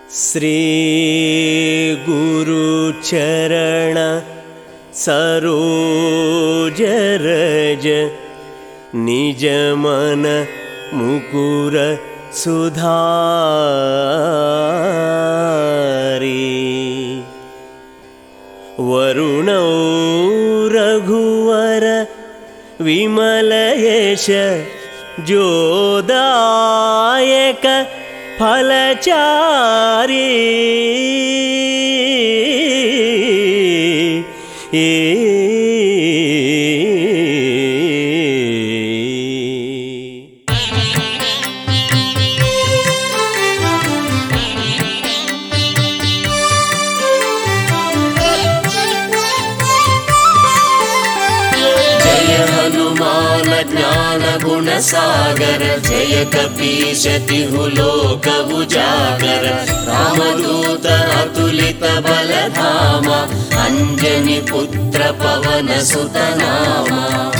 श्री गुरु चरण सरोज रज निज मन मुकुर सुधारी। वरुणौ रघुवर विमल यश जोदायक फलचारी। हनुमान ज्ञान गुण सागर जय कपीश तिहु लोक उजागर। रामदूत अतुलित बल धामा अंजनी पुत्र पवन सुत नामा।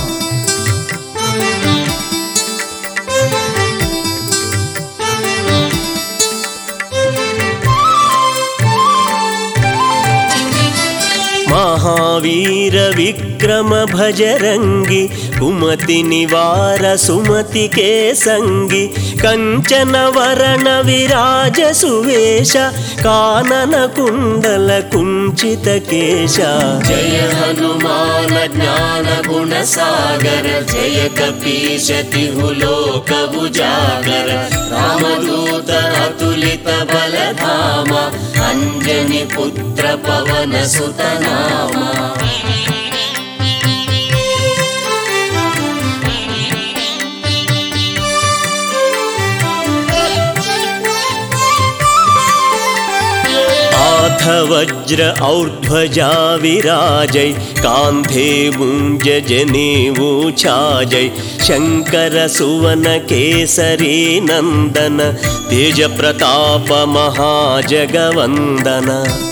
महावीर विक्रम भजरंगी कुमति निवार सुमति के संगी। कंचन वरण विराज सुवेश कानन कुंडल कुंचित केशा। जय हनुमान ज्ञान गुण सागर जय कपीश तिहु लोक उजागर। रामदूत अतुलित बल धामा अंजनी पुत्र पवन सुत नामा। आठ वज्र और्ध्वजा विराजै कांधे मुंज जनेऊ छाजै। शंकर सुवन केसरी नंदन तेज प्रताप महाजगवंदन।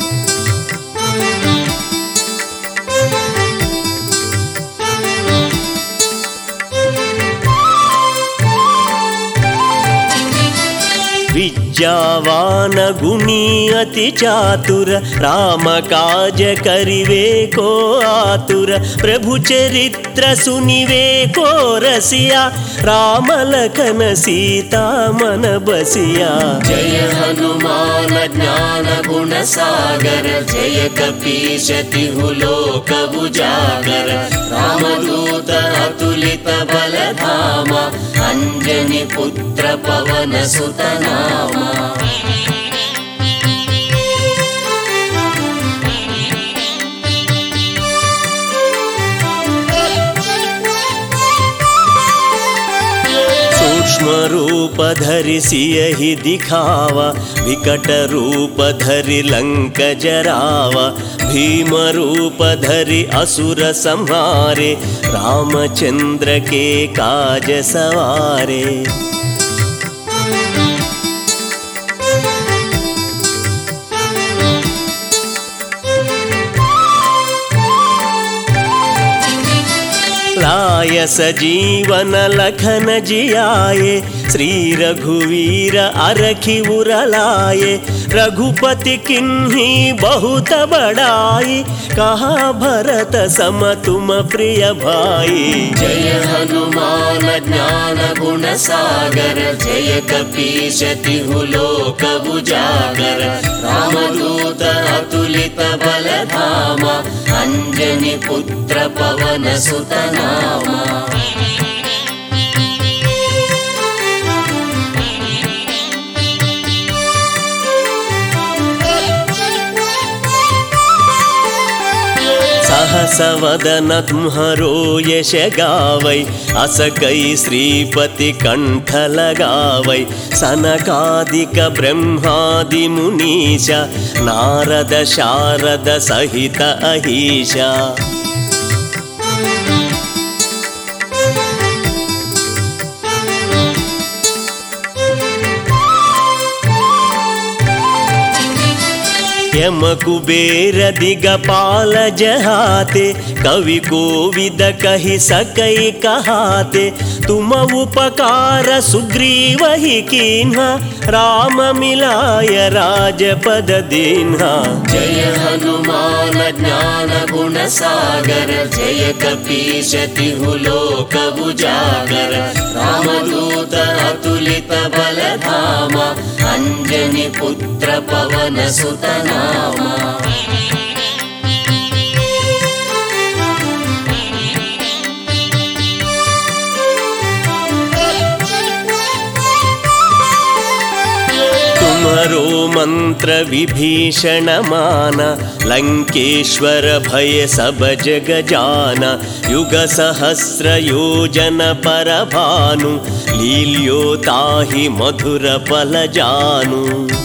विद्यावान गुणी अति चातुर राम काज करिवे को आतुर। प्रभु चरित्र सुनिवे को रसिया राम लखन सीता मन बसिया। जय हनुमान ज्ञान गुण सागर जय कपीश तिहु लोक उजागर। रामदूत अतुलित बल धामा अंजनी पुत्र पवन सुत नामा। सूक्ष्म रूप धरि सियहि दिखावा विकट रूप धरि लंक जरावा। भीम रूप धरि असुर संहारे रामचंद्र के काज सवारे। लाय सजीवन लखन जियाए श्री रघुवीर अरखि उरलाए। रघुपति किन्ही बहुत बड़ाई कहा भरत सम तुम प्रिय भाई। जय हनुमान ज्ञान गुण सागर जय कपीश तिहु लोक उजागर। रामदूत अतुलित बल धामा अंजनी पुत्र पवन सुत नामा। सहस वदन तुम्हरो यश गावै अस कई श्रीपति कंठ लगावै। सनकादिक ब्रह्मादि मुनीशा नारद शारद सहित अहीशा। यम कुबेर दिगपाल जहाते कवि कोविद कहि सकई कहाते। तुम उपकार सुग्रीव हि कीन्हा राम मिलाय राजपद दीन्हा। जय हनुमान ज्ञान गुण सागर जय कपीश तिहु लोक उजागर रामदूत अतुलित बल धामा अंजनी पुत्र पवन सुत नामा। तुम्हारो मंत्र विभीषण माना लंकेश्वर भय सब जग जाना। युग सहस्र योजन पर भानु लील्यो ताहि मधुर पल जानु।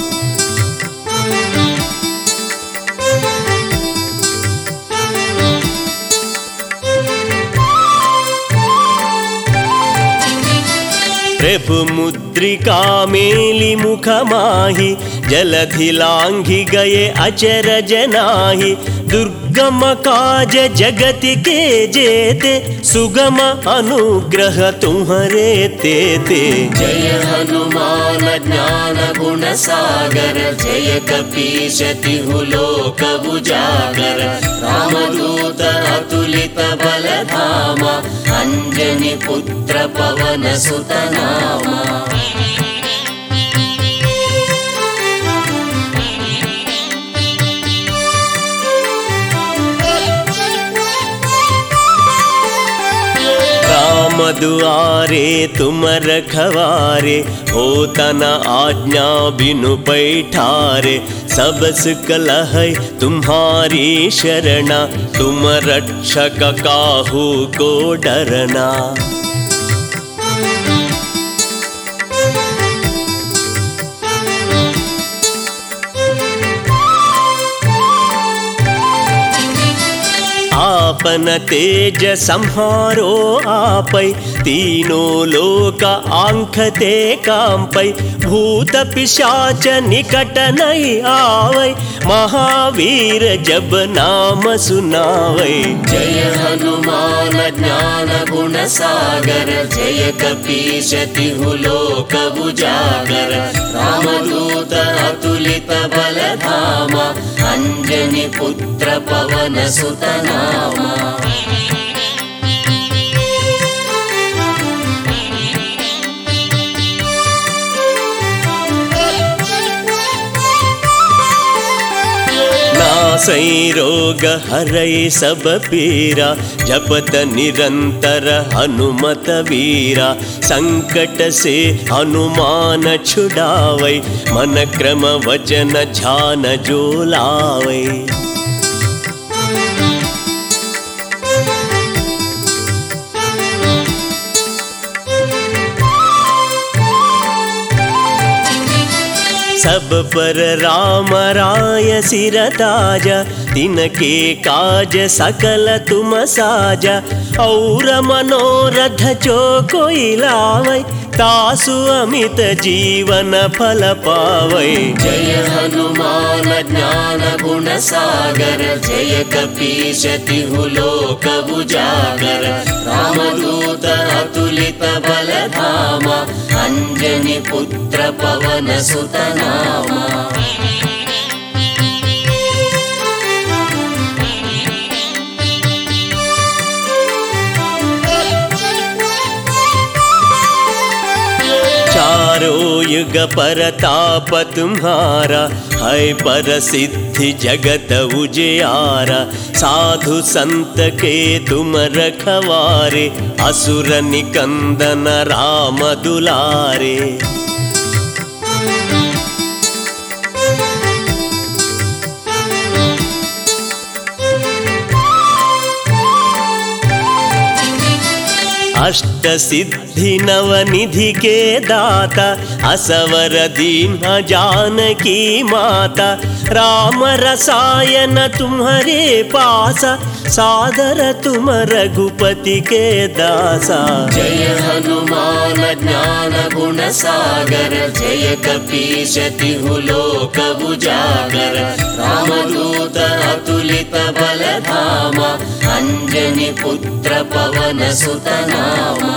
प्रभु मुद्रिका मेलि मुख माहि जलधि लांघि गए अचरज नाही। दुर्गम काज जगति के जेते सुगम अनुग्रह तुम्हारे तेते। जय हनुमान ज्ञान गुण सागर जय कपीश तिहु लोक उजागर रामदूत अतुलित बल धामा अंजनी पुत्र पवन सुत नामा। राम दुआरे तुम रखवारे होता न आज्ञा बिनु पैठारे। सब सुख लहै तुम्हारी शरणा तुम रक्षक काहू को डरना। आपन तेज संहारो आपै तीनों लोक आंखते कांपै। भूत पिशाच निकट नहीं आवै महावीर जब नाम सुनावै। जय हनुमान ज्ञान गुण सागर जय कपीश तिहु लोक उजागर रामदूत अतुलित बल धामा अंजनी पुत्र पवन सुत नामा। नासै रोग हरै सब पीरा जपत निरंतर हनुमत वीरा। संकट से हनुमान छुड़ावै मन क्रम वचन ध्यान जो लावै। सब पर राम राय सिर ताजा तिनके काज सकल तुम साजा। और मनोरथ जो कोई लावै तासु अमित जीवन फल पावै। जय हनुमान ज्ञान गुण सागर जय कपीश तिहु लोक उजागर रामदूत अतुलित बल धामा अंजनी पुत्र पवन सुत नामा। चारों युग परताप तुम्हारा है पर सिद्धि जगत उजियारा। साधु संत के तुम रखवारे असुर निकंदन राम दुलारे। अष्ट सिद्धि नवनिधि के दाता असवर दीन जानकी माता। राम रसायन तुम्हारे पासा, सादर तुम रघुपति के दासा। जय हनुमान ज्ञान गुण सागर, जय कपीश तिहु लोक उजागर। रामदूत अतुलित बल धामा, अंजनी पुत्र पवन सुत नामा।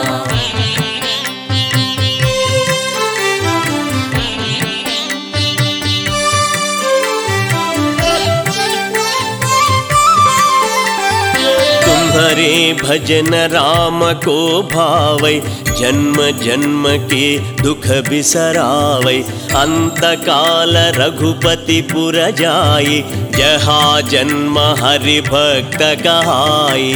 तुम्हारे भजन राम को भावै, जन्म जन्म के दुख बिसरावै। अंत काल रघुपति पुर जाई, जहाँ जन्म हरि भक्त कहाई।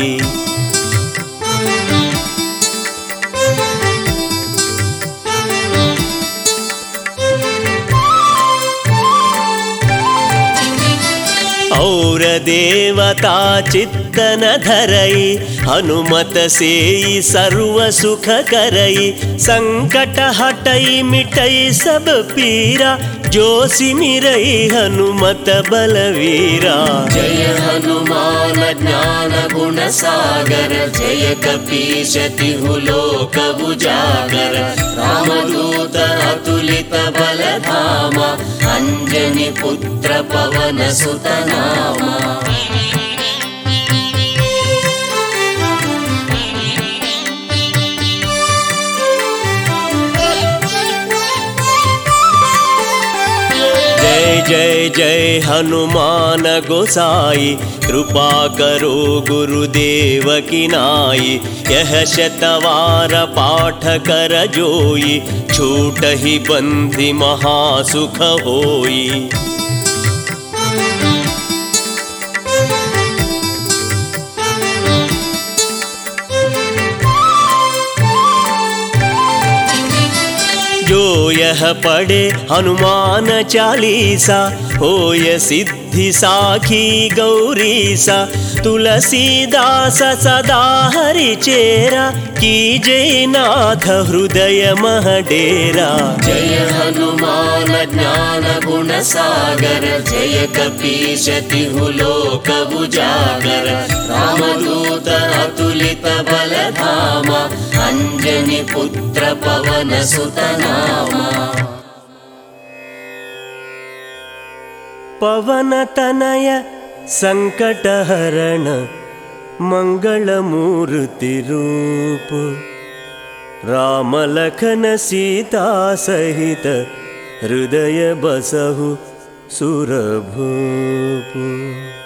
और देवता चित्तन धरई, हनुमत सेई सर्व सुख करई। संकट हटई मिटई सब पीरा, जो सिमिरई हनुमत बलवीरा। जय हनुमान ज्ञान गुण सागर, जय कपीश तिहु लोक उजागर। रामदूत अतुलित बल धामा, अंजनी पुत्र पवन सुत नामा। जय जय जय हनुमान गोसाई, कृपा करो गुरुदेव की नाई। यह शतवार पाठ कर जोई, छूटहि बंधि महासुख होई। जो यह पढ़े हनुमान चालीसा, होय सिद्धि साखी गौरीसा। तुलसीदास सदा हरि चेरा, कीजे नाथ हृदय मह डेरा। जय हनुमान ज्ञान गुण सागर, जय कपीश तिहु लोक उजागर। रामदूत अतुलित बल धामा, अंजनी पुत्र पवन सुत नामा। पवन तनय संकट हरण, मंगल मूर्ति रूप। राम लखन सीता सहित, हृदय बसहु सुरभूप।